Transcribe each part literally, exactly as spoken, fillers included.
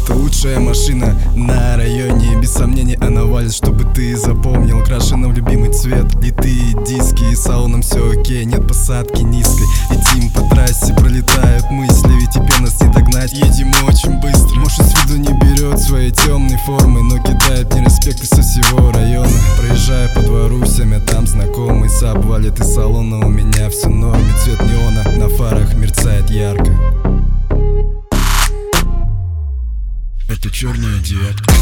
Это лучшая машина на районе, без сомнений она валит, чтобы ты запомнил. Крашена в любимый цвет, литые диски, и салоном все окей, нет посадки низкой. Летим по трассе, пролетают мысли, ведь теперь нас не догнать. Едем очень быстро, может с виду не берет своей темной формы, но кидает мне респекты со всего района. Проезжаю по двору, семя там знакомый саб валит из салона, у меня все норме. Цвет неона на фарах мерцает ярко. Это черная девятка.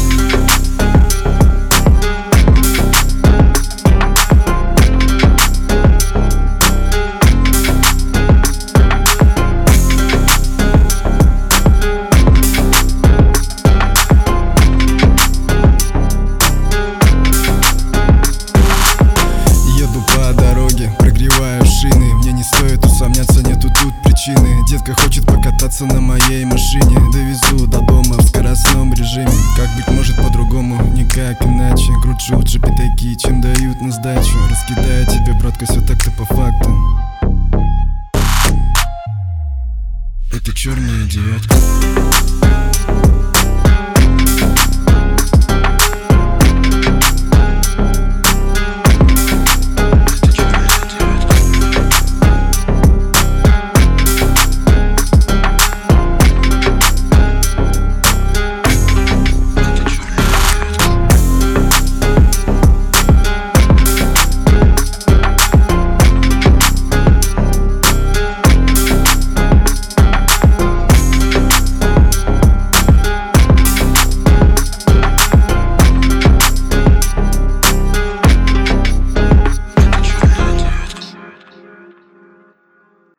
Еду по дороге, прогреваю шины, мне не стоит усомняться, нету тут причины. Детка хочет покататься на моей машине, довезу до дома в скоростном режиме. Как быть может по-другому, никак иначе. Кручу лучше пятаки, чем дают на сдачу. Раскидаю тебе, братка, все так-то по факту. Это черная девятка.